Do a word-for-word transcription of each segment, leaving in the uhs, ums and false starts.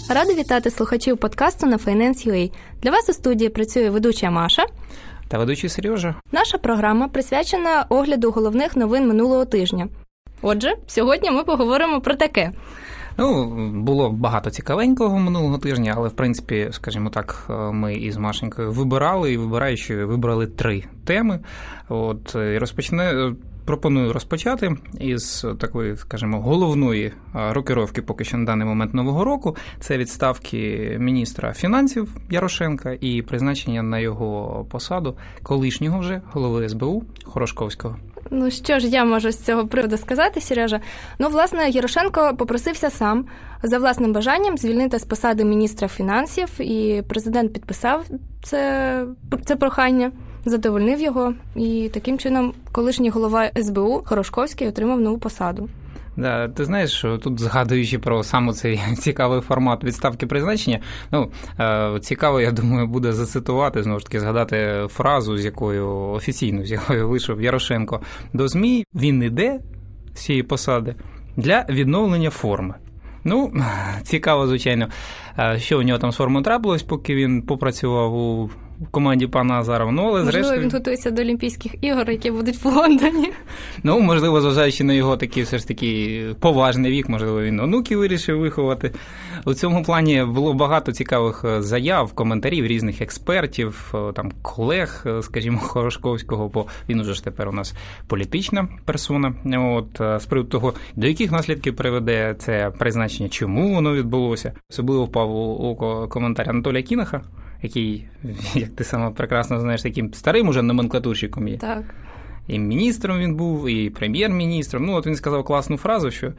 Рада вітати слухачів подкасту на Finance.ua. Для вас у студії працює ведуча Маша та ведучий Сережа. Наша програма присвячена огляду головних новин минулого тижня. Отже, сьогодні ми поговоримо про таке. Ну, було багато цікавенького минулого тижня, але, в принципі, скажімо так, ми із Машенькою вибирали, і вибираючи, вибрали три теми. От, і розпочне... Пропоную розпочати із такої, скажімо, головної рокировки поки що на даний момент Нового року. Це відставки міністра фінансів Ярошенка і призначення на його посаду колишнього вже голови ес бе у Хорошковського. Ну, що ж я можу з цього приводу сказати, Сережа? Ну, власне, Ярошенко попросився сам за власним бажанням звільнити з посади міністра фінансів, і президент підписав це, це прохання, задовольнив його, і таким чином колишній голова ес бе у Хорошковський отримав нову посаду. Да, ти знаєш, що тут, згадуючи про саме цей цікавий формат відставки призначення, ну, цікаво, я думаю, буде зацитувати, знову ж таки, згадати фразу, з якою офіційно, з якою вийшов Ярошенко до ЗМІ: він іде з цієї посади для відновлення форми. Ну, цікаво, звичайно, що у нього там з формою трапилось, поки він попрацював у в команді пана Азарова. Ну, але, можливо, зрештою... він готується до Олімпійських ігор, які будуть в Лондоні. Ну, можливо, зважаючи на його такий все ж таки поважний вік, можливо, він онуків вирішив виховати. У цьому плані було багато цікавих заяв, коментарів різних експертів, там, колег, скажімо, Хорошковського, бо він уже ж тепер у нас політична персона. От, з приводу того, до яких наслідків приведе це призначення, чому воно відбулося. Особливо впав у око коментар Анатолія Кінаха, який, як ти сама прекрасно знаєш, таким старим уже номенклатурщиком є. Так. І міністром він був, і прем'єр-міністром. Ну, от він сказав класну фразу, що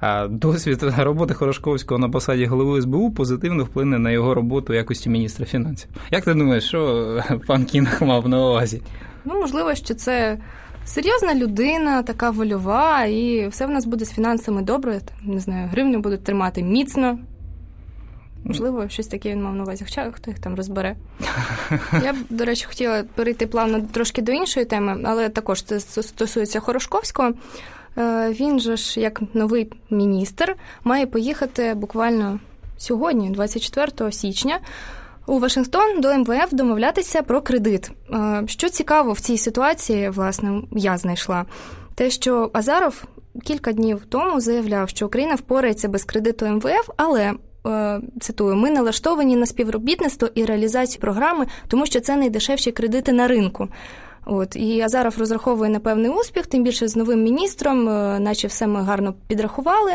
досвід роботи Хорошковського на посаді голови ес бе у позитивно вплине на його роботу в якості міністра фінансів. Як ти думаєш, що пан Кінах мав на увазі? Ну, можливо, що це серйозна людина, така вольова, і все в нас буде з фінансами добре. Не знаю, гривню будуть тримати міцно. Можливо, щось таке він мав на увазі, хоча хто їх там розбере. Я б, до речі, хотіла перейти плавно трошки до іншої теми, але також це стосується Хорошковського. Він же ж, як новий міністр, має поїхати буквально сьогодні, двадцять четвертого січня, у Вашингтон до ем ве еф домовлятися про кредит. Що цікаво в цій ситуації, власне, я знайшла, те, що Азаров кілька днів тому заявляв, що Україна впорається без кредиту ем ве еф, але цитую, ми налаштовані на співробітництво і реалізацію програми, тому що це найдешевші кредити на ринку. От, і Азаров розраховує на певний успіх, тим більше з новим міністром, наче все ми гарно підрахували,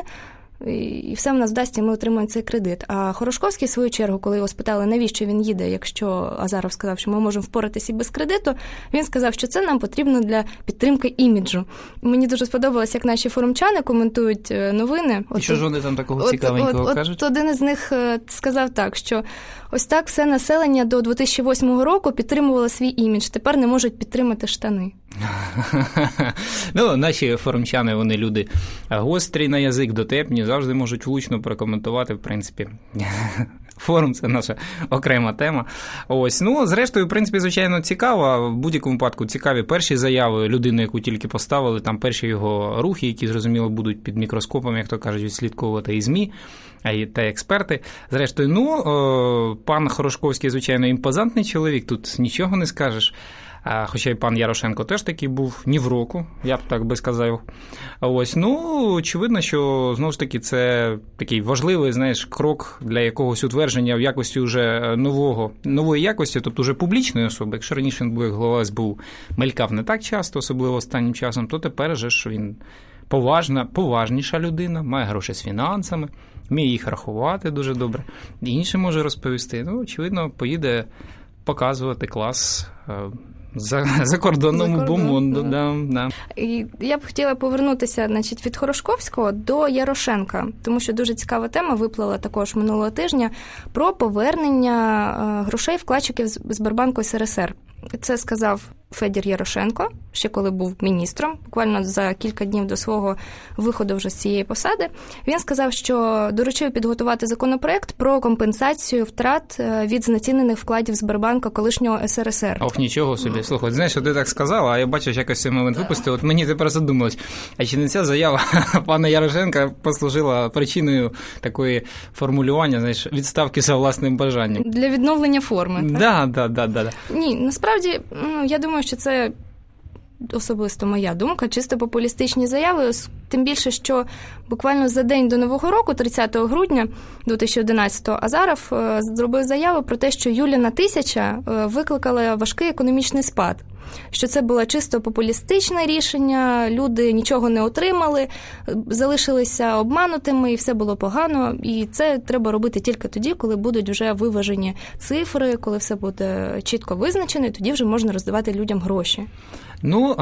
і все в нас вдасться, ми отримаємо цей кредит. А Хорошковський, в свою чергу, коли його спитали, навіщо він їде, якщо Азаров сказав, що ми можемо впоратися і без кредиту, він сказав, що це нам потрібно для підтримки іміджу. Мені дуже сподобалось, як наші форумчани коментують новини. І що ж вони там такого цікавенького от, кажуть? От один із них сказав так, що ось так все населення до дві тисячі восьмого року підтримувало свій імідж, тепер не можуть підтримати штани. Ну, наші форумчани, вони люди гострі на язик, дотепні, завжди можуть влучно прокоментувати, в принципі. Форум – це наша окрема тема. Ось, ну, зрештою, в принципі, звичайно, цікаво. В будь-якому випадку цікаві перші заяви людини, яку тільки поставили, там перші його рухи, які, зрозуміло, будуть під мікроскопом, як то кажуть, відслідковувати і ЗМІ, та експерти. Зрештою, ну, пан Хорошковський, звичайно, імпозантний чоловік, тут нічого не скажеш. Хоча й пан Ярошенко теж такий був, ні в року, я б так би сказав. Ось, ну, очевидно, що, знову ж таки, це такий важливий, знаєш, крок для якогось утвердження в якості вже нового, нової якості, тобто вже публічної особи. Якщо раніше він був як голова ес бе у, мелькав не так часто, особливо останнім часом, то тепер же ж він поважна, поважніша людина, має гроші з фінансами, вміє їх рахувати дуже добре, інше може розповісти. Ну, очевидно, поїде показувати клас За, за кордонному за кордон, бомонду. Да. Да, да. І я б хотіла повернутися, значить, від Хорошковського до Ярошенка, тому що дуже цікава тема виплила також минулого тижня про повернення грошей вкладчиків з Сбербанку ес ер ес ер. Це сказав Федір Ярошенко, ще коли був міністром, буквально за кілька днів до свого виходу вже з цієї посади. Він сказав, що доручив підготувати законопроект про компенсацію втрат від знецінених вкладів Сбербанка колишнього ес ер ес ер. Ох, нічого собі. Слухай, знаєш, що ти так сказала, а я бачу, якось цей момент випустив. От мені тепер задумалось, а чи не ця заява пана Ярошенка послужила причиною такої формулювання, знаєш, відставки за власним бажанням? Для відновлення форми, так? Да, да, да, да. Ні, насправді, ну, я думаю, що це особисто моя думка, чисто популістичні заяви, тим більше, що буквально за день до Нового року, тридцятого грудня дві тисячі одинадцятого, Азаров зробив заяву про те, що Юліна тисяча викликала важкий економічний спад, що це було чисто популістичне рішення, люди нічого не отримали, залишилися обманутими і все було погано, і це треба робити тільки тоді, коли будуть вже виважені цифри, коли все буде чітко визначено, і тоді вже можна роздавати людям гроші. Ну,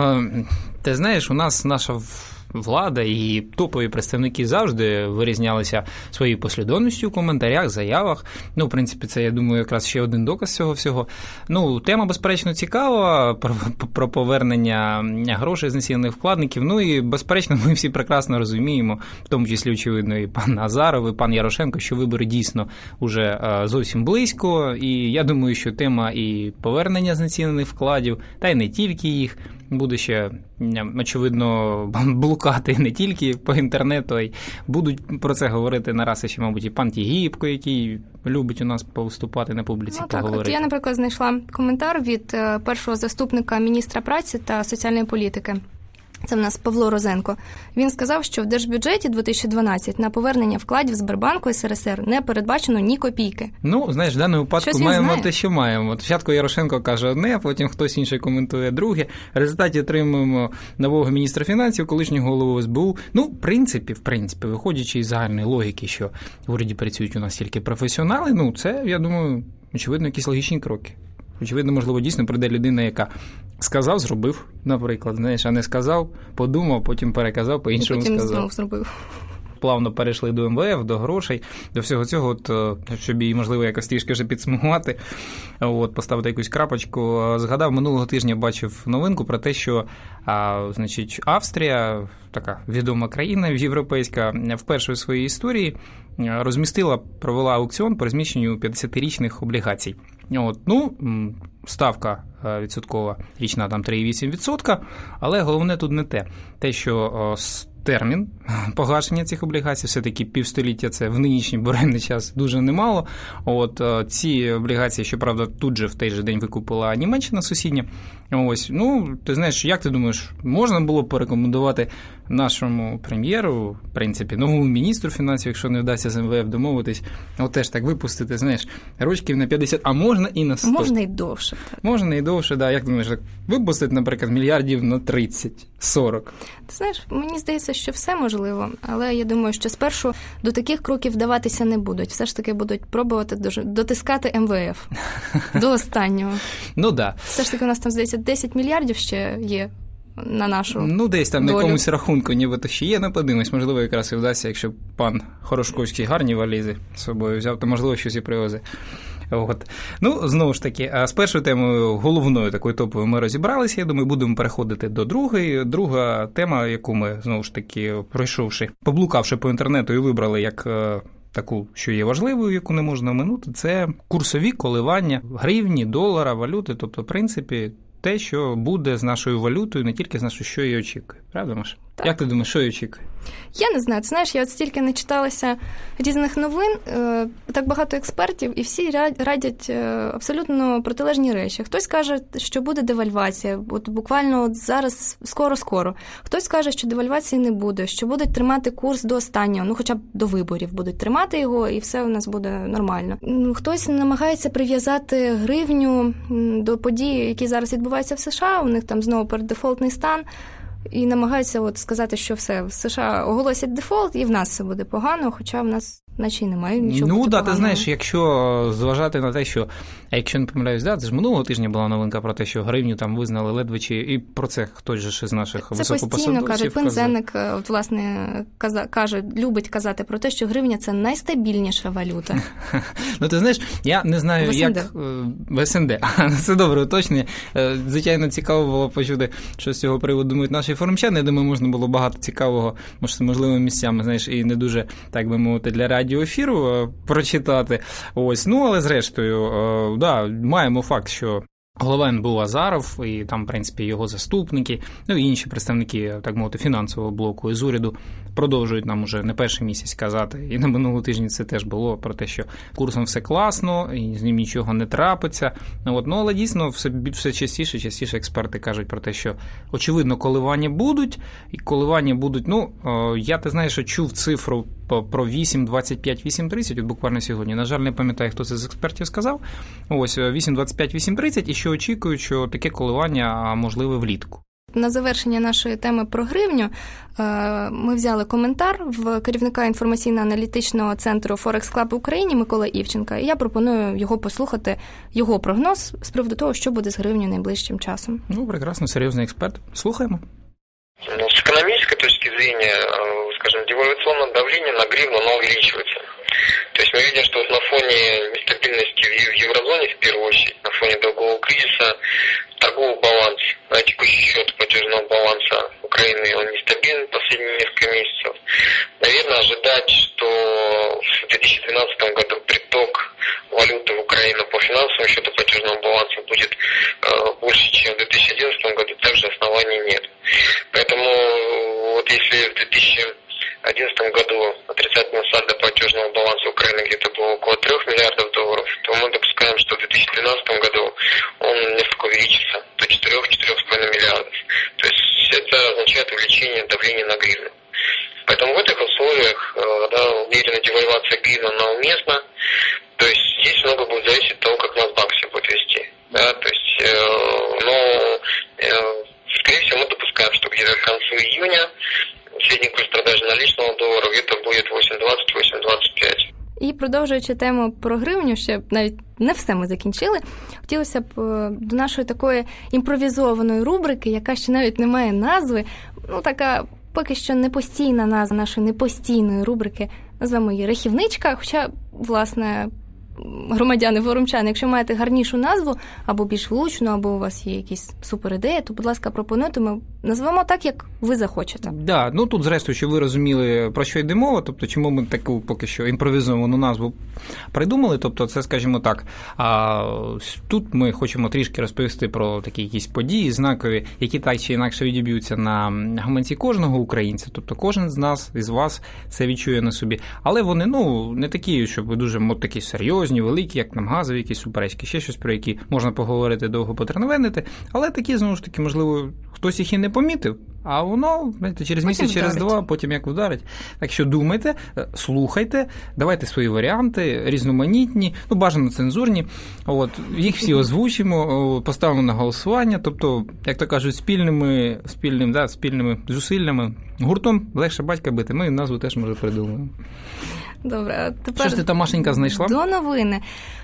ти знаєш, у нас наша влада і топові представники завжди вирізнялися своєю послідовністю у коментарях, заявах. Ну, в принципі, це, я думаю, якраз ще один доказ цього всього. Ну, тема, безперечно, цікава, про, про повернення грошей знецінених вкладників. Ну, і, безперечно, ми всі прекрасно розуміємо, в тому числі, очевидно, і пан Азаров, і пан Ярошенко, що вибори дійсно уже зовсім близько. І я думаю, що тема і повернення знецінених вкладів, та й не тільки їх, буде ще, очевидно, блукати не тільки по інтернету, а й будуть про це говорити нараз ще, мабуть, і пан Тігіпко, який любить у нас повиступати на публіці, ну, поговорити. Так, от я, наприклад, знайшла коментар від першого заступника міністра праці та соціальної політики. Це в нас Павло Розенко. Він сказав, що в держбюджеті дві тисячі дванадцятого на повернення вкладів Сбербанку ес ер ес ер не передбачено ні копійки. Ну, знаєш, в даному випадку маємо те, що маємо. Спочатку Ярошенко каже одне, потім хтось інший коментує друге. В результаті отримуємо нового міністра фінансів, колишнього голову ес бе у. Ну, в принципі, в принципі, виходячи із загальної логіки, що в уряді працюють у нас тільки професіонали, ну, це, я думаю, очевидно, якісь логічні кроки. Очевидно, можливо, дійсно прийде людина, яка сказав, зробив, наприклад, знаєш, а не сказав, подумав, потім переказав, по-іншому сказав. І потім знову зробив. Плавно перейшли до ем ве еф, до грошей, до всього цього, от, щоб її, можливо, якось трішки вже підсумувати, от, поставити якусь крапочку. Згадав, минулого тижня бачив новинку про те, що а, значить, Австрія, така відома країна європейська, вперше у своїй історії розмістила, провела аукціон по розміщенню п'ятдесятирічних облігацій. От, ну, ставка відсоткова річна там три цілих вісім десятих відсотка, але головне тут не те. Те, що термін погашення цих облігацій, все-таки півстоліття це в нинішній буремний час дуже немало. От ці облігації, щоправда, тут же в той же день викупила Німеччина сусідня. Ось, ну, ти знаєш, як ти думаєш, можна було б порекомендувати нашому прем'єру, в принципі, новому міністру фінансів, якщо не вдасться з ем ве еф домовитись, от теж так випустити, знаєш, ручків на п'ятдесят, а можна і на сто. Можна і довше. Так. Можна і довше, да, як ти думаєш, випустити, наприклад, мільярдів на тридцять, сорок. Ти знаєш, мені здається, що все можливо, але я думаю, що спершу до таких кроків вдаватися не будуть. Все ж таки будуть пробувати дотискати ем ве еф до останнього. Ну, да. Все ж таки у нас там, здається, десять мільярдів ще є на нашу Ну, десь там долю. На якомусь рахунку нібито ще є, не подивимось, можливо, якраз і вдасться, якщо пан Хорошковський гарні валізи з собою взяв, то, можливо, щось і привезе. От. Ну, знову ж таки, з першою темою, головною такою топовою, ми розібралися, я думаю, будемо переходити до другої. Друга тема, яку ми, знову ж таки, пройшовши, поблукавши по інтернету і вибрали як таку, що є важливою, яку не можна оминути, це курсові коливання гривні, долара, валюти, тобто, в принципі, те, що буде з нашою валютою, не тільки з нашою, що її очікує. Правда, Маша? Так. Як ти думаєш, що її очікує? Я не знаю. Ти знаєш, я от стільки не читалася різних новин, так багато експертів, і всі радять абсолютно протилежні речі. Хтось каже, що буде девальвація, от буквально от зараз, скоро-скоро. Хтось каже, що девальвації не буде, що будуть тримати курс до останнього, ну хоча б до виборів будуть тримати його, і все у нас буде нормально. Хтось намагається прив'язати гривню до подій, які зараз відбуваються в США, у них там знову переддефолтний стан, і намагаються от сказати, що все, в США оголосять дефолт, і в нас все буде погано, хоча в нас наче й немає нічого. Ну, да, поганого. Ти знаєш, якщо зважати на те, що, а якщо не помиляюсь, да, це ж минулого тижня була новинка про те, що гривню там визнали ледве чи, і про це хтось же ж із наших це високопосадовців постійно каже, Пинзеник, от, власне, каза, каже, любить казати про те, що гривня – це найстабільніша валюта. Ну, ти знаєш, я не знаю, в як... В СНД. Це добре уточнення. Звичайно, цікаво було почути, що з цього приводу думають наші форумчани. Я думаю, можна було багато цікавого, можливо, місцями, знаєш, і не дуже, так би мовити, для радіоефіру прочитати. Ось, ну, але зрештою, да, маємо факт, що голова ен бе у Азаров і там, в принципі, його заступники, ну і інші представники, так мовити, фінансового блоку із уряду продовжують нам уже не перший місяць казати, і на минулого тижні це теж було про те, що курсом все класно, і з ним нічого не трапиться. От, ну, але дійсно все, все частіше, частіше експерти кажуть про те, що очевидно коливання будуть, і коливання будуть, ну, я, ти знаєш, що чув цифру про вісім двадцять п'ять вісім тридцять, от буквально сьогодні. На жаль, не пам'ятаю, хто це з експертів сказав. Ось вісім двадцять п'ять вісім тридцять, і що очікують, що таке коливання можливе влітку. На завершення нашої теми про гривню ми взяли коментар в керівника інформаційно-аналітичного центру Forex Club в Україні Микола Івченка, і я пропоную його послухати, його прогноз з приводу того, що буде з гривнею найближчим часом. Ну, прекрасно, серйозний експерт. Слухаємо. Ну, с экономической точки зрения, скажем, девальвационное давление на гривну, оно увеличивается. То есть мы видим, что вот на фоне нестабильности в еврозоне, в первую очередь, на фоне долгового кризиса, торговый баланс, да, текущий счет платежного баланса Украины, он нестабилен последние несколько месяцев. Наверное, ожидать, что в две тысячи двенадцатом году приток валюты в Украину по финансовому счету платежного баланса будет э, больше, чем в две тысячи одиннадцатом году, также оснований нет. Поэтому вот если в две тысячи одиннадцатом году отрицательное сальдо платежного баланса Украины где-то было около трех миллиардов долларов, то мы допускаем, что в две тысячи двенадцатом году он несколько увеличится до четырех-четырех с половиной миллиардов. То есть это означает увеличение давления на гривну. Поэтому в этих условиях, да, умеренная девальвация гривны, она уместна. То есть здесь много будет зависеть от того, как Насдак себя будет вести. Да, то есть, э, но э, скорее всего мы допускаем, что где-то к концу июня средний курс продажи наличного доллара где-то будет вісім двадцять - вісім двадцять п'ять. І продовжуючи тему про гривню, ще навіть не все ми закінчили, хотілося б до нашої такої імпровізованої рубрики, яка ще навіть не має назви, ну така поки що непостійна назва нашої непостійної рубрики, назвемо її «Рахівничка», хоча, власне, громадяни, форумчани, якщо маєте гарнішу назву, або більш влучну, або у вас є якісь суперідеї, то, будь ласка, пропонуйте, ми назвемо так, як ви захочете. Так, да, ну тут, зрештою, щоб ви розуміли, про що йде мова, тобто, чому ми таку поки що імпровізовану назву придумали, тобто, це, скажімо так, а, тут ми хочемо трішки розповісти про такі якісь події знакові, які так чи інакше відіб'ються на гаманці кожного українця, тобто, кожен з нас, із вас це відчує на собі, але вони, ну, не такі, щоб дуже такі серйозні, великі, як нам газові, якісь суперечки, ще щось, про які можна поговорити, довго потренувенити, але такі, знову ж таки, можливо, хтось їх і не помітив, а воно, знаєте, через місяць, потім через вдарить. Два, потім як вдарить. Так що думайте, слухайте, давайте свої варіанти, різноманітні, ну, бажано цензурні, от, їх всі озвучимо, поставимо на голосування, тобто, як то кажуть, спільними, спільним, да, спільними зусиллями, гуртом легше батька бити, ми назву теж, може, придумаємо. Добре, а тепер що ж ти там, Машенька, знайшла? До новини.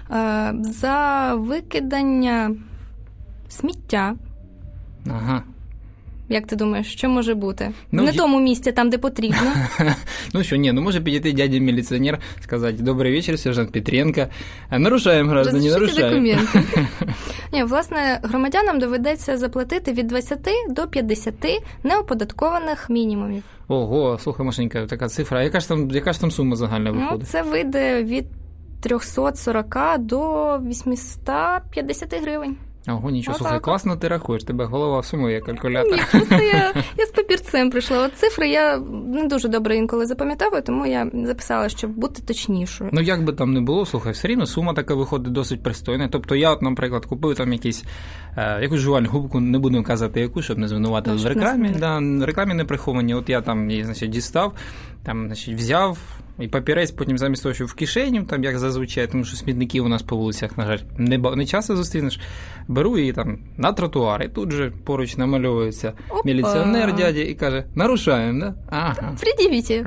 За викидання сміття. Ага. Як ти думаєш, що може бути? Ну, не в тому місці, там, де потрібно. Ну що, ні, ну може підійти дядя-міліціонер, сказати: «Добрий вечір, сержант Петренко. Нарушаємо, граждані, нарушаємо». Документи. Ні, власне, громадянам доведеться заплатити від двадцяти до п'ятдесяти неоподаткованих мінімумів. Ого, слухай, Машенька, така цифра. А яка ж там, яка ж там сума загальна виходить? Ну, це вийде від триста сорок до вісімсот п'ятдесят гривень. Ого, нічого, Отак. слухай, класно ти рахуєш, тебе голова сумує, калькулятор. Ні, просто я, я з папірцем прийшла. От цифри я не дуже добре інколи запам'ятовую, тому я записала, щоб бути точнішою. Ну, як би там не було, слухай, все рівно сума така виходить досить пристойна. Тобто я, от, наприклад, купив там якісь, е, якусь жувальну губку, не будемо казати яку, щоб не звинуватили в рекламі. Да, рекламі не приховані. От я там її, значить, дістав, там, значить, взяв, і папірець потім замість того, щоб в кишеню, там, як зазвичай, тому що смітників у нас по вулицях, на жаль, не, не часто зустрінеш, беру її там на тротуар, і тут же поруч намальовується Опа. Міліціонер дядя і каже: нарушаємо, да? Ага. Пред'явіть.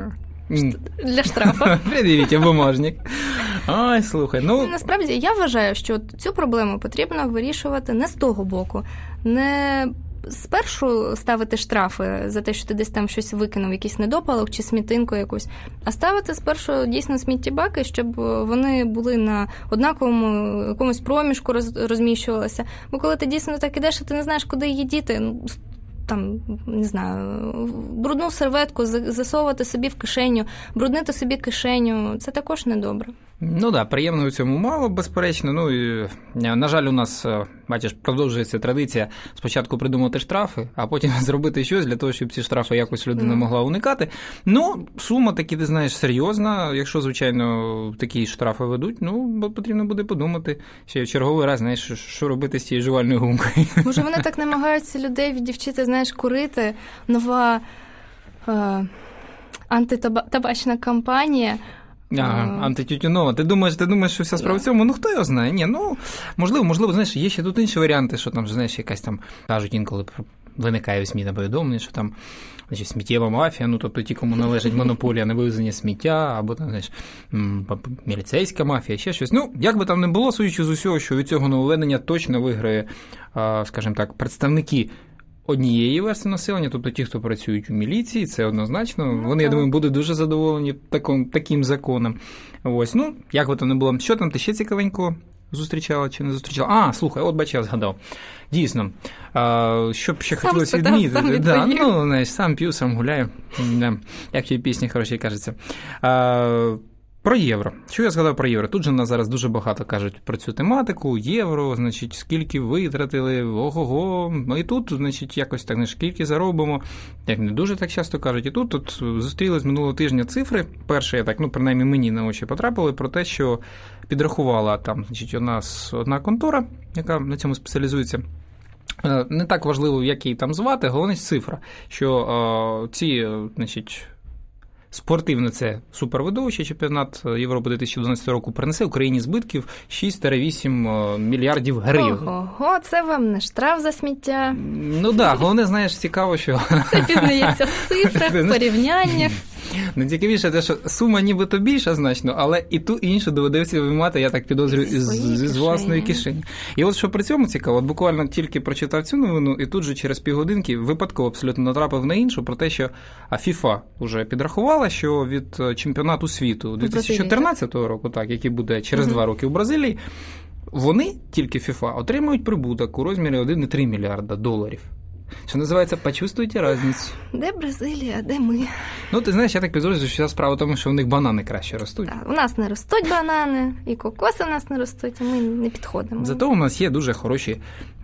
для штрафу. Пред'явіть бумажник. Ой, слухай, ну... Насправді, я вважаю, що цю проблему потрібно вирішувати не з того боку. Не спершу ставити штрафи за те, що ти десь там щось викинув, якийсь недопалок чи смітинку якусь, а ставити спершу дійсно сміттєбаки, щоб вони були на однаковому якомусь проміжку розміщувалися. Бо коли ти дійсно так ідеш, і ти не знаєш, куди її діти, ну, там, не знаю, брудну серветку засовувати собі в кишеню, бруднити собі кишеню, це також недобре. Ну так, да, приємно у цьому мало, безперечно. Ну, і, на жаль, у нас, бачиш, продовжується традиція спочатку придумати штрафи, а потім зробити щось для того, щоб ці штрафи якось людина могла уникати. Ну, сума таки, ти знаєш, серйозна. Якщо, звичайно, такі штрафи ведуть, ну, потрібно буде подумати ще в черговий раз, знаєш, що робити з цією жувальною гумкою. Може, вони так намагаються людей віддівчити, знаєш, курити. Нова е, антитабачна кампанія. Ага, антитютюнова. Ти думаєш, ти думаєш, що вся справа в цьому? Ну, хто його знає? Ні, ну, можливо, можливо, знаєш, є ще тут інші варіанти, що там, знаєш, якась там, кажуть інколи, виникає у СМІ на повідомлення, що там, значить, сміттєва мафія, ну, тобто ті, кому належить монополія на вивезення сміття, або там, знаєш, міліцейська мафія, ще щось. Ну, як би там не було, судячи з усього, що від цього нововведення точно виграє, скажімо так, представники однієї версії населення, тобто ті, хто працюють у міліції, це однозначно. Ну, вони, так. Я думаю, будуть дуже задоволені таким, таким законом. Ось, ну, як би то не було. Що там ти ще цікавенько зустрічала чи не зустрічала? А, слухай, от бач, я згадав. Дійсно, а, що б ще сам хотілося відмітити. Да, ну, знаєш, сам п'ю, сам гуляю. Да. Як в пісні хороші кажеться. А, Про євро. Що я згадав про євро? Тут же в нас зараз дуже багато кажуть про цю тематику. Євро, значить, скільки витратили, ого-го. І тут, значить, якось так, знаєш, скільки заробимо. Як не дуже так часто кажуть. І тут от зустріли з минулого тижня цифри. Перше, я так, ну, принаймні мені на очі потрапили, про те, що підрахувала там, значить, у нас одна контора, яка на цьому спеціалізується. Не так важливо, як її там звати, головне цифра, що о, ці, значить, спортивне це супервидовище, чемпіонат Європи дві тисячі дванадцятого року принесе Україні збитків шість-вісім мільярдів гривень. Ого, це вам не штраф за сміття. Ну так, да, головне, знаєш, цікаво, що... Це пізнається в цифрах, в порівняннях. Найцікавіше те, що сума нібито більша значно, але і ту, і іншу доведеться виймати, я так підозрюю, з, з власної кишені. І от що при цьому цікаво, от буквально тільки прочитав цю новину, і тут же через півгодинки випадково абсолютно натрапив на іншу, про те, що FIFA вже підрахувала, що від чемпіонату світу дві тисячі чотирнадцятого року, так, який буде через угу. два роки в Бразилії, вони, тільки FIFA, отримують прибуток у розмірі один цілих три мільярда доларів. Що називається, почувствуйте різницю. Де Бразилія, а де ми? Ну, ти знаєш, я так підозрюю, що справа в тому, що в них банани краще ростуть. Так, у нас не ростуть банани, і кокоси у нас не ростуть, і ми не підходимо. Зато у нас є дуже хороші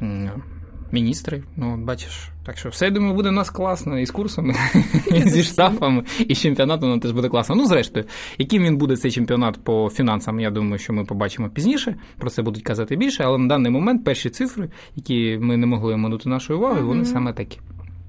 міністри, ну, от бачиш. Так що все, думаю, буде у нас класно і з курсами, і зі штрафами, і з чемпіонатом нам теж буде класно. Ну, зрештою, яким він буде цей чемпіонат по фінансам, я думаю, що ми побачимо пізніше, про це будуть казати більше, але на даний момент перші цифри, які ми не могли оминути нашої уваги, вони mm-hmm. саме такі.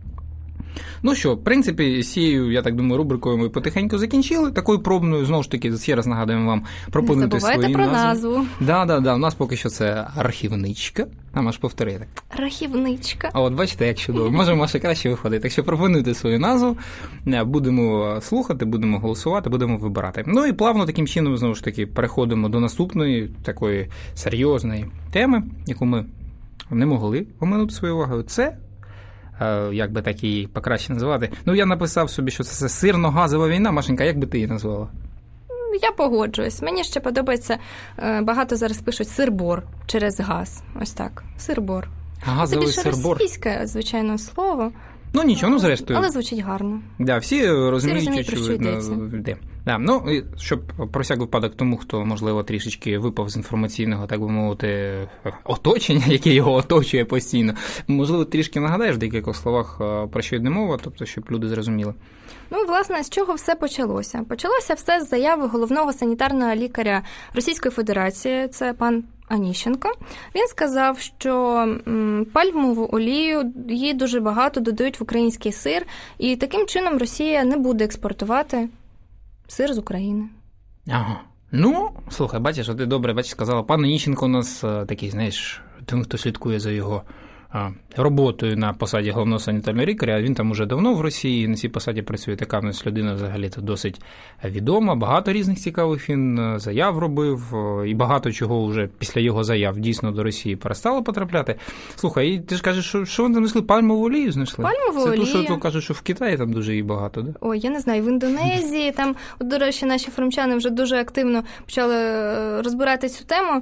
Ну що, в принципі, з цією, я так думаю, рубрикою ми потихеньку закінчили. Такою пробною, знову ж таки, ще раз нагадуємо вам пропонуйте свої назви. Не забувайте про назву. Да, да, да. У нас поки що це архівничка. А Маш, повтори так. Архівничка. А от бачите, як чудово. Може, Маша краще виходить. Так що пропонуйте свою назву, будемо слухати, будемо голосувати, будемо вибирати. Ну і плавно таким чином, знову ж таки, переходимо до наступної такої серйозної теми, яку ми не могли оминути своєю увагою. Це як би так її покраще називати. Ну, я написав собі, що це сирно-газова війна. Машенька, як би ти її назвала? Я погоджуюсь. Мені ще подобається, багато зараз пишуть сир-бор через газ. Ось так. Сир-бор. Газовий сир-бор. Це більше російське, звичайно, слово. Ну, нічого, ну, зрештою. Але звучить гарно. Да, всі розуміють, всі розуміють що йде. Да, ну, і щоб про всяк випадок тому, хто, можливо, трішечки випав з інформаційного, так би мовити, оточення, яке його оточує постійно, можливо, трішки нагадаєш в декількох словах, про що йде мова, тобто, щоб люди зрозуміли. Ну, власне, з чого все почалося? Почалося все з заяви головного санітарного лікаря Російської Федерації, це пан Аніщенко. Він сказав, що м, пальмову олію, її дуже багато додають в український сир, і таким чином Росія не буде експортувати сир з України. Ага. Ну, слухай, бачиш, ти добре, бачиш, сказала, пан Аніщенко у нас такий, знаєш, тим, хто слідкує за його роботою на посаді головного санітарного лікаря. Він там уже давно в Росії, на цій посаді працює. Така в нас людина взагалі-то досить відома. Багато різних цікавих він заяв робив, і багато чого вже після його заяв дійсно до Росії перестало потрапляти. Слухай, і ти ж кажеш, що, що вони там знайшли? Пальмову олію знайшли? Пальмову олію. Це то, що кажуть, що в Китаї там дуже її багато, да? Ой, я не знаю, в Індонезії, там, от, до речі, наші форумчани вже дуже активно почали розбирати цю тему,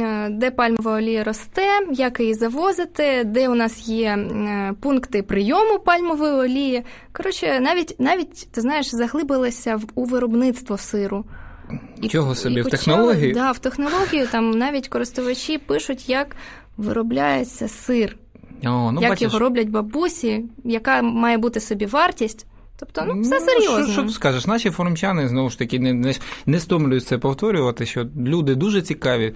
де пальмова олія росте, як її завозити, де у нас є пункти прийому пальмової олії. Коротше, навіть, навіть ти знаєш, заглибилися в, у виробництво сиру. Чого собі, і в почали, технологію? Так, да, в технологію, там навіть користувачі пишуть, як виробляється сир. О, ну, як бачиш, його роблять бабусі, яка має бути собі вартість. Тобто, ну, все серйозно. Що, що ти скажеш? Наші форумчани, знову ж таки, не, не, не стомлюють це повторювати, що люди дуже цікаві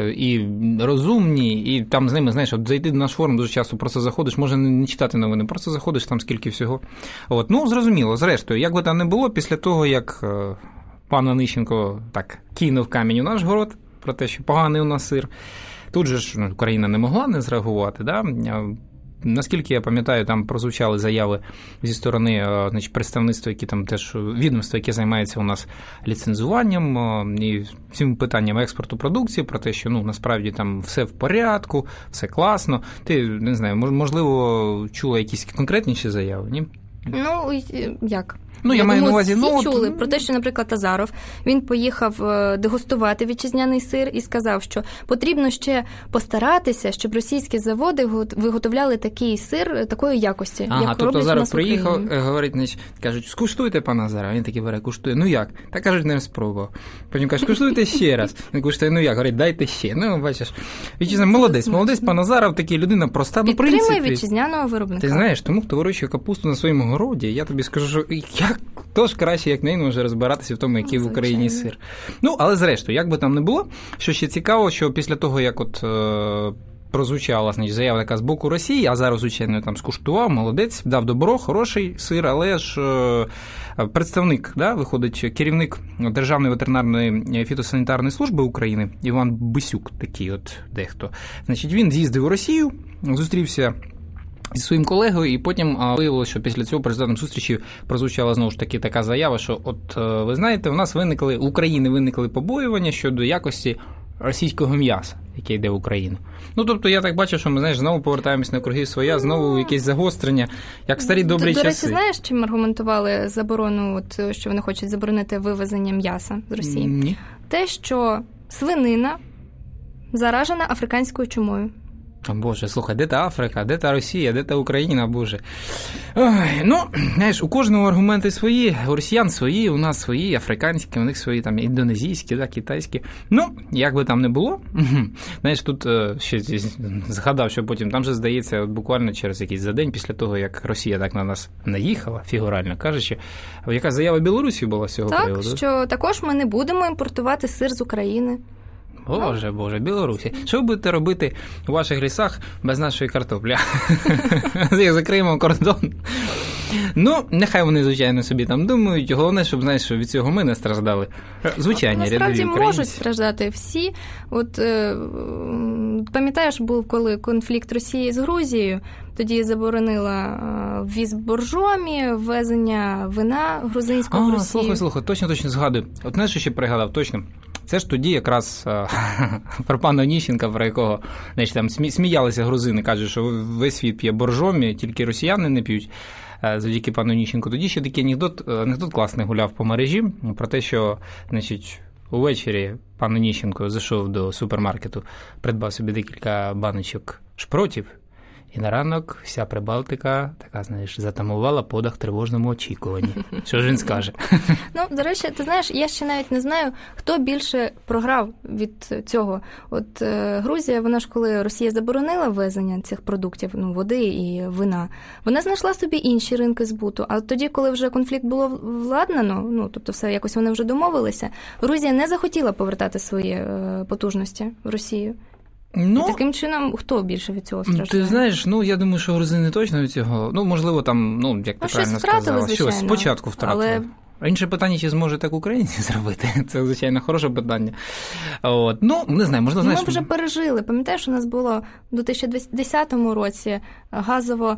і розумні, і там з ними, знаєш, от зайти до наш форум дуже часто, просто заходиш, може не читати новини, просто заходиш, там скільки всього. От, ну, зрозуміло, зрештою, як би там не було, після того, як пан Онищенко так кинув камінь у наш город, про те, що поганий у нас сир, тут же ж Україна не могла не зреагувати, да? Наскільки я пам'ятаю, там прозвучали заяви зі сторони, значить, представництва, які там теж відомства, яке займається у нас ліцензуванням і цим питанням експорту продукції, про те, що ну насправді там все в порядку, все класно. Ти не знаю, можливо, чула якісь конкретніші заяви, ні? Ну, як? Ну, я, я маю думаю, на увазі, всі ну, чули от... про те, що, наприклад, Азаров, він поїхав дегустувати вітчизняний сир і сказав, що потрібно ще постаратися, щоб російські заводи виготовляли такий сир такої якості, ага, як тобто роблять Азаров у нас в Україні. приїхав, говорить, значить, кажуть, скуштуйте, пан Азаров, він такий бере, куштує, ну як? Та кажуть, не спробував. Потім кажуть, куштуйте ще раз. Він куштує, ну як? Говорить, дайте ще. Ну, бачиш, вітчизна, молодець, молодець, пан Азаров, такий людина проста, ну, в принципі. Підтримує вітчизняного виробника. Ти знаєш, тому, хто вирощує капусту на своєму городі, я тобі скажу, що як, то ж краще, як не він, може розбиратися в тому, який в Україні сир. Ну, але зрештою, як би там не було, що ще цікаво, що після того, як от е, прозвучала, значить, заява така з боку Росії, а зараз, звичайно, там скуштував, молодець, дав добро, хороший сир, але ж е, представник, да, виходить, керівник Державної ветеринарної фітосанітарної служби України, Іван Бисюк, такий от дехто, значить, він з'їздив у Росію, зустрівся зі своїм колегою, і потім виявилося, що після цього президентом зустрічі прозвучала знову ж таки така заява, що от ви знаєте, у нас виникли, у України виникли побоювання щодо якості російського м'яса, яке йде в Україну. Ну, тобто, я так бачу, що ми, знаєш, знову повертаємось на круги своя, знову якесь загострення, як в старі добрі до, часи. До речі, знаєш, чим аргументували заборону, от, що вони хочуть заборонити вивезення м'яса з Росії? Ні. Те, що свинина заражена африканською чумою. О, Боже, слухай, де та Африка, де та Росія, де та Україна, Боже. Ой, ну, знаєш, у кожного аргументи свої, у росіян свої, у нас свої, африканські, у них свої там індонезійські, да, китайські. Ну, як би там не було, знаєш, тут ще згадав, що потім, там же, здається, от буквально через якийсь за день після того, як Росія так на нас наїхала, фігурально кажучи, яка заява Білорусі була з цього так, приводу? Так, що також ми не будемо імпортувати сир з України. Боже, Боже, Білорусі. Що ви будете робити у ваших лісах без нашої картоплі? Закриємо кордон. Ну, нехай вони, звичайно, собі там думають. Головне, щоб, знаєш, що від цього ми не страждали. Звичайні рядові українці. Насправді можуть страждати всі. От е, пам'ятаєш, був коли конфлікт Росії з Грузією, тоді заборонила ввіз боржомі, ввезення вина грузинського в Росію. Слухай, слухай, точно, точно згадую. От знаєш, що ще пригадав, точно. Це ж тоді якраз про пана Онищенка, про якого, значить, там сміялися грузини, кажуть, що весь світ п'є боржомі, тільки росіяни не п'ють. Завдяки пану Онищенку. Тоді ще такий анекдот, анекдот класний гуляв по мережі про те, що, значить, увечері пан Онищенко зайшов до супермаркету, придбав собі декілька баночок шпротів, і на ранок вся Прибалтика, така, знаєш, затамувала подих тривожному очікуванні. Що ж він скаже? Ну, до речі, ти знаєш, я ще навіть не знаю, хто більше програв від цього. От е, Грузія, вона ж коли Росія заборонила ввезення цих продуктів, ну, води і вина, вона знайшла собі інші ринки збуту. А тоді, коли вже конфлікт було владнано, ну, тобто все якось вони вже домовилися, Грузія не захотіла повертати свої е, потужності в Росію. Ну, і таким чином, хто більше від цього страждає? Ти знаєш, ну, я думаю, що грузини точно від цього, ну, можливо, там, ну, як ти ну, правильно втратили, сказала, звичайно, щось спочатку втратили. Але Інше питання, чи зможе так українці зробити? Це, звичайно, хороше питання. От. Ну, не знаю, можна, знаєш... Ми вже пережили. Пам'ятаєш, у нас було в дві тисячі десятому році газова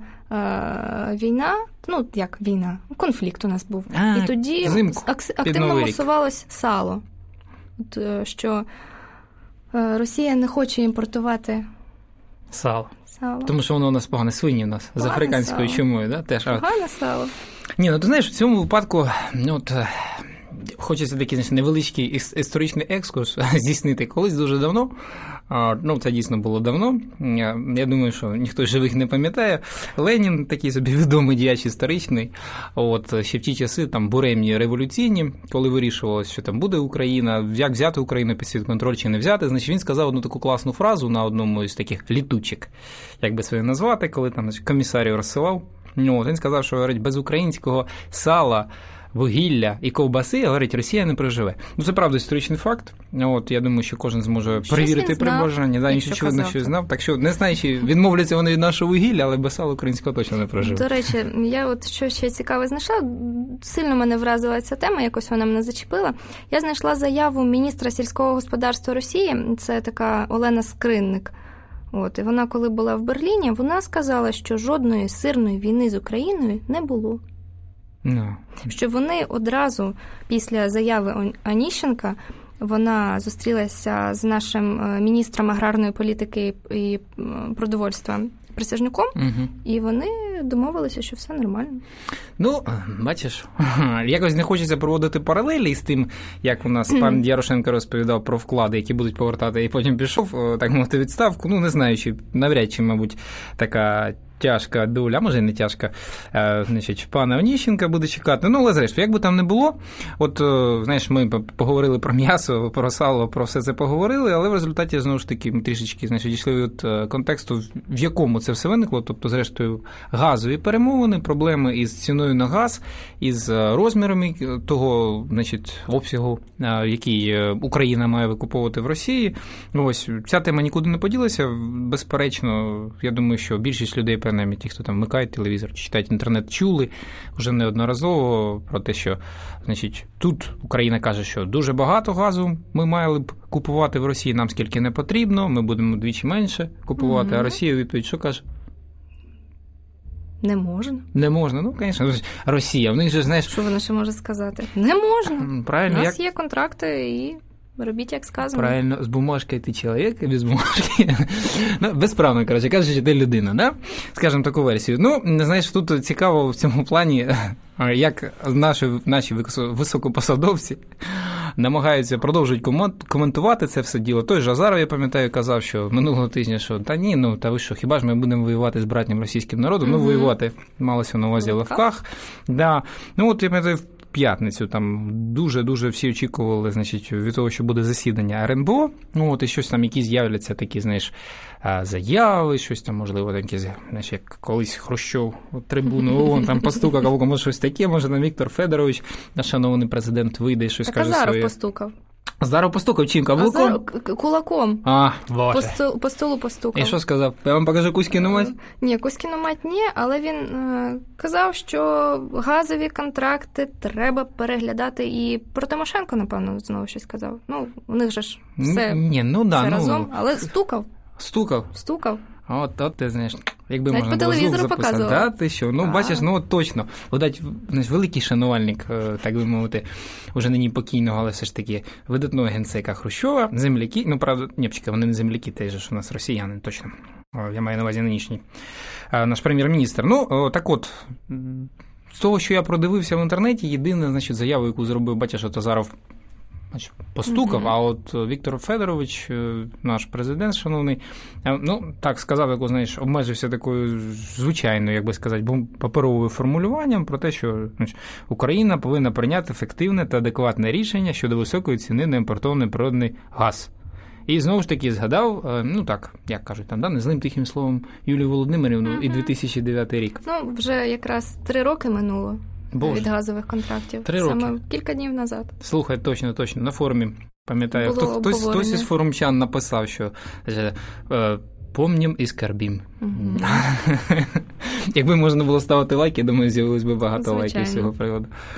е- війна, ну, як війна, конфлікт у нас був. А, і тоді взимку, активно мусувалось сало. От, що е- Росія не хоче імпортувати сало. Сало. Тому що воно у нас погане, свині у нас погане з африканською сало. Чумою, да? Теж. Погане сало. Ні, ну ти знаєш, в цьому випадку, ну, от, хочеться такий, знаєш, невеличкий історичний екскурс здійснити. Колись дуже давно, ну, це дійсно було давно, я думаю, що ніхто з живих не пам'ятає, Ленін, такий собі відомий діяч історичний, от, ще в ті часи, там, буремні революційні, коли вирішувалося, що там буде Україна, як взяти Україну під свій контроль чи не взяти, значить, він сказав одну таку класну фразу на одному із таких літучок, як би це назвати, коли там, значить, комісарів розсилав. Ну, він сказав, що, говорить, без українського сала, вугілля і ковбаси, говорить, Росія не проживе. Ну, це правда історичний факт. От, я думаю, що кожен зможе щось перевірити при бажанні. Да, що очевидно, що знав. Так що, не знаю, чи відмовляться вони від нашого вугілля, але без сала українського точно не проживе. До речі, я от що ще цікаве знайшла, сильно мене вразила ця тема, якось вона мене зачепила. Я знайшла заяву міністра сільського господарства Росії, це така Олена Скринник. От, і вона, коли була в Берліні, вона сказала, що жодної сирної війни з Україною не було. No. Що вони одразу після заяви Аніщенка, вона зустрілася з нашим міністром аграрної політики і продовольства Присяжнюком, угу. І вони домовилися, що все нормально. Ну, бачиш, якось не хочеться проводити паралелі з тим, як у нас пан Ярошенко розповідав про вклади, які будуть повертати, і потім пішов, так мовити, відставку. Ну, не знаю, чи навряд чи, мабуть, така тяжка доля, а може і не тяжка, значить, пана Оніщенка буде чекати. Ну, але зрештою, як би там не було, от, знаєш, ми поговорили про м'ясо, про сало, про все це поговорили, але в результаті, знову ж таки, ми трішечки, значить, дійшли від контексту, в якому це все виникло, тобто, зрештою, газові перемовини, проблеми із ціною на газ, із розмірами того, значить, обсягу, який Україна має викуповувати в Росії. Ось, ця тема нікуди не поділася, безперечно, я думаю, що більшість людей, принаймні ті, хто там вмикають телевізор чи читають інтернет, чули вже неодноразово про те, що, значить, тут Україна каже, що дуже багато газу ми мали б купувати в Росії, нам скільки не потрібно, ми будемо двічі менше купувати, mm-hmm. а Росія відповідь що каже? Не можна. Не можна, ну, звісно, Росія, в них же, знаєш... Що вона ще може сказати? Не можна. Правильно, у нас як... є контракти і... Робіть, як сказано. Правильно, з бумажкою ти чоловік, і без бумажки. Ну, безправно, коротше, кажучи, ти людина, да? Скажемо таку версію. Ну, знаєш, тут цікаво в цьому плані, як наші, наші високопосадовці намагаються, продовжують коментувати це все діло. Той же Азаров, я пам'ятаю, казав, що минулого тижня, що та ні, ну, та ви що, хіба ж ми будемо воювати з братнім російським народом? Mm-hmm. Ну, воювати малося на увазі левках. Да. Ну, от я пам'ятаю, п'ятницю там дуже-дуже всі очікували, значить, від того, що буде засідання ар ен бе о, ну, от і щось там, які з'являться такі, знаєш, заяви, щось там, можливо, такі, знаєш, як колись Хрущов трибуну ООН там постукав, або може щось таке, може там Віктор Федорович, наш шановний президент, вийде і щось так каже своє. Азаров постукав. Азаров постукав чим? Каблуком? Азаров кулаком. А, боже. По, стол, по столу постукав. І що сказав? Я вам покажу Кузькіну мать? Ні, Кузькіну мать ні, але він е, казав, що газові контракти треба переглядати. І про Тимошенко, напевно, знову щось казав. Ну, у них же ж все, ні, ну, да, все ну, разом, але стукав. Стукав? Стукав. От, от ти знаєш, якби навіть можна по було звук записати. Показував. Да, ти що? Ну, а. бачиш, ну от точно. Видать, знаєш, великий шанувальник, так би мовити, уже нині покійного, але все ж таки, видатного генсека Хрущова, земляки, ну, правда, ні, чекай, вони не земляки, теж ж у нас росіяни, точно. Я маю на увазі нинішній наш прем'єр-міністр. Ну, так от, з того, що я продивився в інтернеті, єдина, значить, заяву, яку зробив, бачиш, от Азаров, постукав, mm-hmm. а от Віктор Федорович, наш президент, шановний, ну, так сказав, як, знаєш, обмежився такою звичайною, як би сказати, паперовою формулюванням про те, що, значить, Україна повинна прийняти ефективне та адекватне рішення щодо високої ціни на імпортований природний газ. І знову ж таки згадав, ну так, як кажуть, там, да, незлим тихим словом Юлію Володимирівну mm-hmm. і дві тисячі дев'ятий рік. Ну, вже якраз три роки минуло. Боже. Від газових контрактів. Три роки. Саме кілька днів назад. Слухай, точно, точно. На форумі, пам'ятаю, хто, хтось, хтось із форумчан написав, що е, помнім і скарбім. Mm-hmm. Якби можна було ставити лайки, думаю, з'явилось би багато Звичайно. лайків з цього приводу.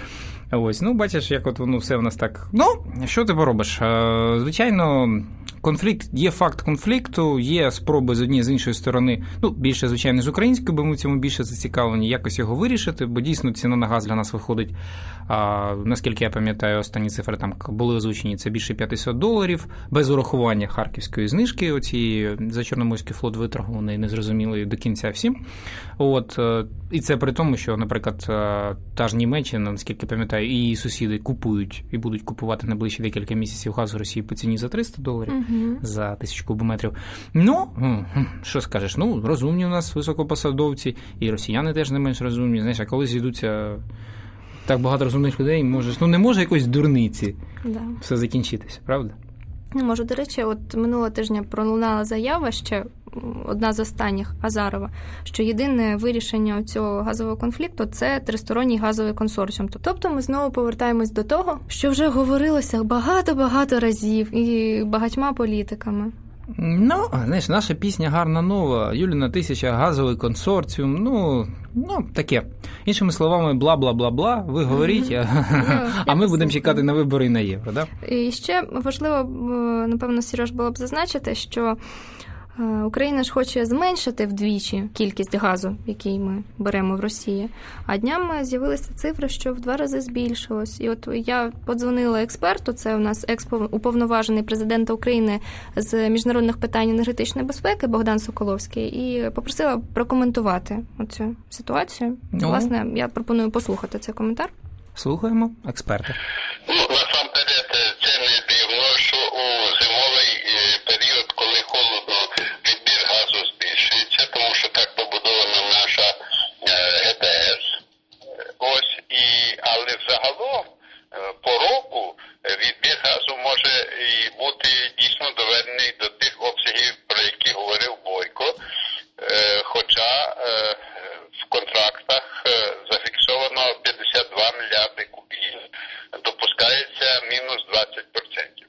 Ось, ну, бачиш, як от воно все в нас так. Ну, що ти поробиш? Звичайно, конфлікт, є факт конфлікту, є спроби з однієї, з іншої сторони, ну, більше, звичайно, з української, бо ми в цьому більше зацікавлені, якось його вирішити, бо дійсно ціна на газ для нас виходить, а, наскільки я пам'ятаю, останні цифри там були озвучені, це більше п'ятдесят доларів, без урахування харківської знижки, оцієї за Чорноморський флот виторгований, незрозумілої до кінця всім. От, і це при тому, що, наприклад, та ж Німеччина, наскільки пам'ятаю, і її сусіди купують і будуть купувати найближчі декілька місяців газ в Росії по ціні за триста доларів угу. за тисячу кубометрів. Ну, що скажеш, ну, розумні у нас високопосадовці, і росіяни теж не менш розумні. Знаєш, а коли зійдуться так багато розумних людей, можеш, ну, не може якоїсь дурниці да. все закінчитися, правда? Не можу. До речі, от минулого тижня пролунала заява ще, одна з останніх, Азарова, що єдине вирішення цього газового конфлікту – це тристоронній газовий консорціум. Тобто ми знову повертаємось до того, що вже говорилося багато-багато разів і багатьма політиками. Ну, знаєш, наша пісня гарна нова, Юліна тисяча, газовий консорціум, ну, ну, таке. Іншими словами, бла-бла-бла-бла, ви говоріть, mm-hmm. а ми будемо чекати на вибори і на євро, да? І ще важливо, напевно, Сереж, було б зазначити, що Україна ж хоче зменшити вдвічі кількість газу, який ми беремо в Росії, а днями з'явилися цифри, що в два рази збільшилось. І от я подзвонила експерту, це у нас екс-уповноважений президента України з міжнародних питань енергетичної безпеки Богдан Соколовський, і попросила прокоментувати оцю ситуацію. Ну, власне, я пропоную послухати цей коментар. Слухаємо експерта. Ну, насамперед, це не дивно, що у зимовий період, коли холодно, відбір газу збільшується, тому що так побудована наша ГТС. Ось, і, але взагалом по року відбір газу може і бути дійсно доведений до тих обсягів, про які говорив Бойко, хоча в контрактах зафіксовано п'ятдесят два мільярди кубів, допускається мінус двадцять відсотків.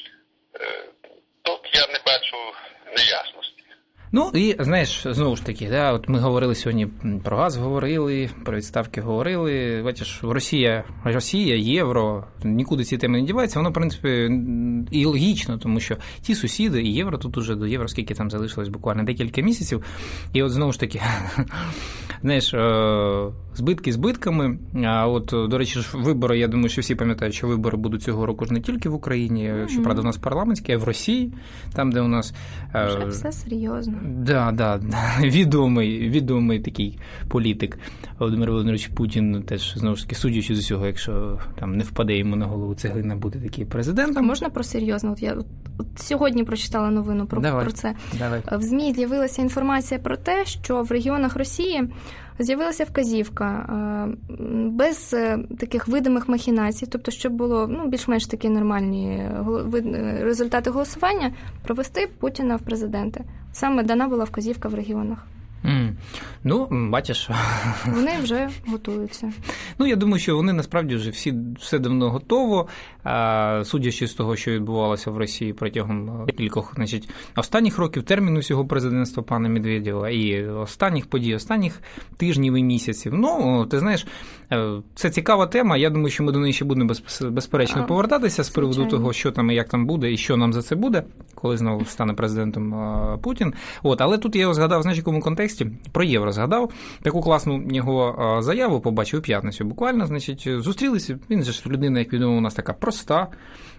Тут я не бачу неясності. Ну, і, знаєш, знову ж таки, да, от ми говорили сьогодні про газ, говорили, про відставки говорили. Бачиш, Росія, Росія, євро, нікуди ці теми не діваються. Воно, в принципі, і логічно, тому що ті сусіди, і євро, тут уже до євро, скільки там залишилось буквально декілька місяців. І от, знову ж таки, знаєш, збитки збитками. А от, до речі, вибори, я думаю, що всі пам'ятають, що вибори будуть цього року ж не тільки в Україні, mm-hmm. що, правда, у нас парламентські, а в Росії, там, де у нас... Вже все серйозно. Да, да, відомий, відомий такий політик Володимир Володимирович Путін, теж, знову ж таки, судячи з усього, якщо там не впаде йому на голову цеглина бути таким президентом. А можна про серйозно? От я от, от сьогодні прочитала новину про, давай, про це. Давай. В ЗМІ з'явилася інформація про те, що в регіонах Росії з'явилася вказівка без таких видимих махінацій, тобто, щоб було ну, більш-менш такі нормальні результати голосування, провести Путіна в президенти. Саме дана була вказівка в регіонах. Mm. Ну, бачиш. Вони вже готуються. Ну, я думаю, що вони насправді вже всі, все давно готово. А, судячи з того, що відбувалося в Росії протягом кількох, значить, останніх років терміну всього президентства пана Медведєва і останніх подій, останніх тижнів і місяців. Ну, ти знаєш, це цікава тема. Я думаю, що ми до неї ще будемо безперечно а, повертатися з приводу звичайно. Того, що там і як там буде, і що нам за це буде, коли знову стане президентом Путін. От, але тут я згадав, знаєш, в якому контексті про євро згадав. Таку класну його заяву побачив у п'ятницю. Буквально, значить, зустрілися. Він же ж людина, як відомо, у нас така проста.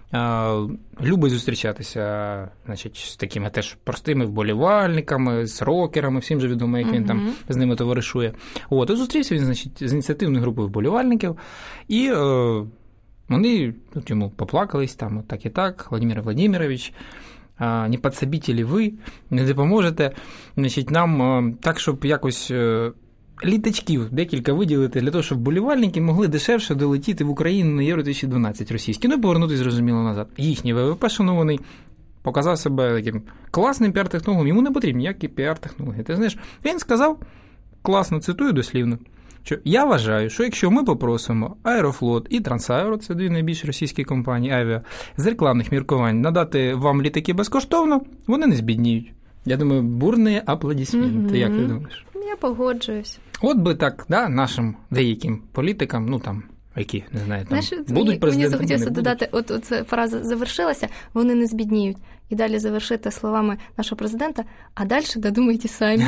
Любить зустрічатися, значить, з такими теж простими вболівальниками, з рокерами, всім же відомо, як він uh-huh. там з ними товаришує. От, і зустрівся він, значить, з ініціативною групою вболівальників. І е, вони тут йому поплакались, там, так і так, Владимир Владимирович, не підсобите ли ви, не допоможете, значить, нам так, щоб якось літачків декілька виділити для того, щоб вболівальники могли дешевше долетіти в Україну на Євро дві тисячі дванадцять російський, ну і повернутися, зрозуміло, назад. Їхній ВВП, шанований, показав себе таким класним піар-технологом, йому не потрібні ніякі піар-технології. Ти знаєш, він сказав, класно, цитую дослівно, що я вважаю, що якщо ми попросимо Аерофлот і Трансаеро, це дві найбільші російські компанії авіа, з рекламних міркувань надати вам літаки безкоштовно, вони не збідніють. Я думаю, бурні аплодисменти, mm-hmm. як ти думаєш? Я погоджуюсь. От би так, да, нашим деяким політикам, ну там, Які, не знаю, там Знаєш, будуть мені, президентами, мені захотілося не будуть? додати, от, от ця фраза завершилася, вони не збідніють. І далі завершити словами нашого президента, а далі додумайте самі.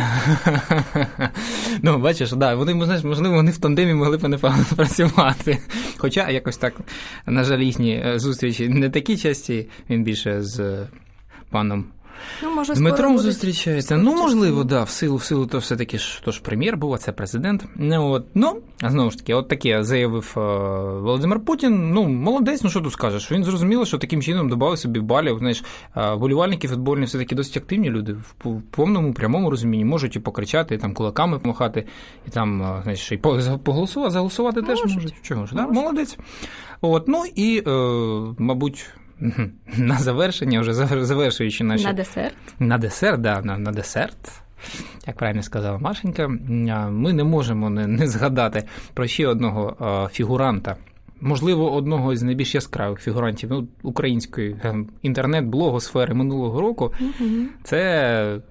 Ну, бачиш, да, вони, знаєш, можливо, вони в тандемі могли б непогано працювати. Хоча якось так, на жаль, їхні зустрічі не такі часті, він більше з паном Ну, може, Дмитром будуть... зустрічається. Ну, можливо, да, в силу, в силу, то все-таки ж, то ж прем'єр був, а це президент. Ну, от, ну, знову ж таки, от таке заявив е, Володимир Путін. Ну, молодець, ну що тут скажеш? Він зрозуміло, що таким чином додав собі балів. Знаєш, е, вболівальники футбольні все-таки досить активні люди, в, в повному, прямому розумінні можуть і покричати, і там кулаками помахати, і там, е, знаєш, і поголосувати, заголосувати можуть. теж можуть. Чого ж, да? Молодець. От, ну, і, е, мабуть, на завершення, вже завершуючи наші... На десерт? На десерт, да, на, на десерт, як правильно сказала Машенька, ми не можемо не, не згадати про ще одного а, фігуранта, можливо, одного з найбільш яскравих фігурантів ну, української інтернет-блогосфери минулого року. Угу. Це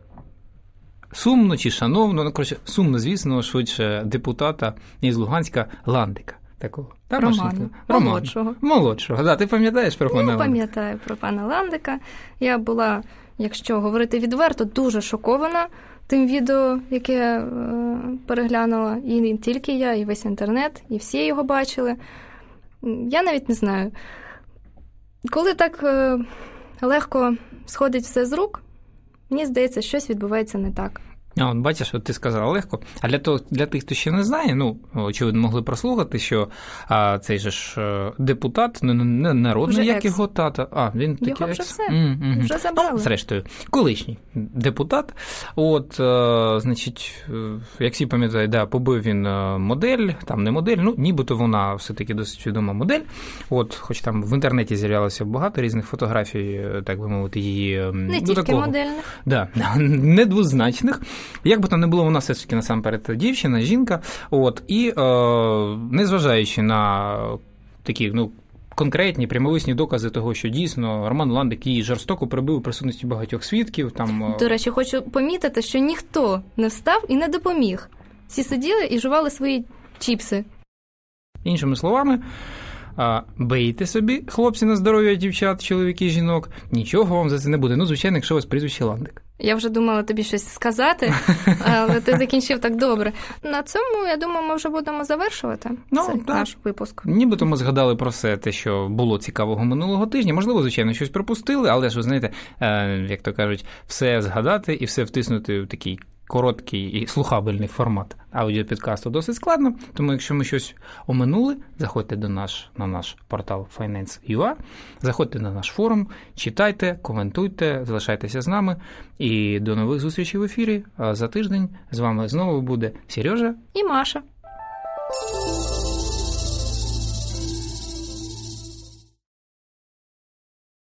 сумно чи шановно, ну, коротше, сумно, звісно, швидше депутата із Луганська Ландика. Такого. Та, Романа. Роман. Молодшого. Молодшого, да, ти пам'ятаєш про пана Ну, Ландика? пам'ятаю про пана Ландика. Я була, якщо говорити відверто, дуже шокована тим відео, яке е, переглянула. І не тільки я, і весь інтернет, і всі його бачили. Я навіть не знаю. Коли так е, легко сходить все з рук, мені здається, щось відбувається не так. А, от бачиш, от ти сказала легко. А для того, для тих, хто ще не знає, ну, очевидно, могли прослухати, що а, цей же ж депутат, не, не народний, як його тата. А, він такий його екс. вже все, Mm-hmm. вже забрали. Ну, зрештою, колишній депутат. От, а, значить, як всі пам'ятають, да, побив він модель, там не модель, ну, нібито вона все-таки досить відома модель. От, хоч там в інтернеті з'являлося багато різних фотографій, так би мовити, її... Не ну, тільки такого, модельних. Да, недвозначних. Як би там не було, вона все ж таки насамперед дівчина, жінка. От, і е, незважаючи на такі, ну, конкретні прямовисні докази того, що дійсно Роман Ландик її жорстоко прибив у присутності багатьох свідків. Там... До речі, хочу помітити, що ніхто не встав і не допоміг. Всі сиділи і жували свої чіпси. Іншими словами, бийте собі, хлопці, на здоров'я дівчат, чоловіки, жінок, нічого вам за це не буде. Ну, звичайно, якщо у вас прізвище Ландик. Я вже думала тобі щось сказати, але ти закінчив так добре. На цьому, я думаю, ми вже будемо завершувати ну, цей так. наш випуск. Нібито ми згадали про все те, що було цікавого минулого тижня. Можливо, звичайно, щось пропустили, але ж, ви знаєте, як то кажуть, все згадати і все втиснути в такий короткий і слухабельний формат аудіопідкасту досить складно, тому якщо ми щось оминули, заходьте до наш, на наш портал Finance крапка ю а, заходьте на наш форум, читайте, коментуйте, залишайтеся з нами і до нових зустрічей в ефірі. А за тиждень з вами знову буде Сережа і Маша.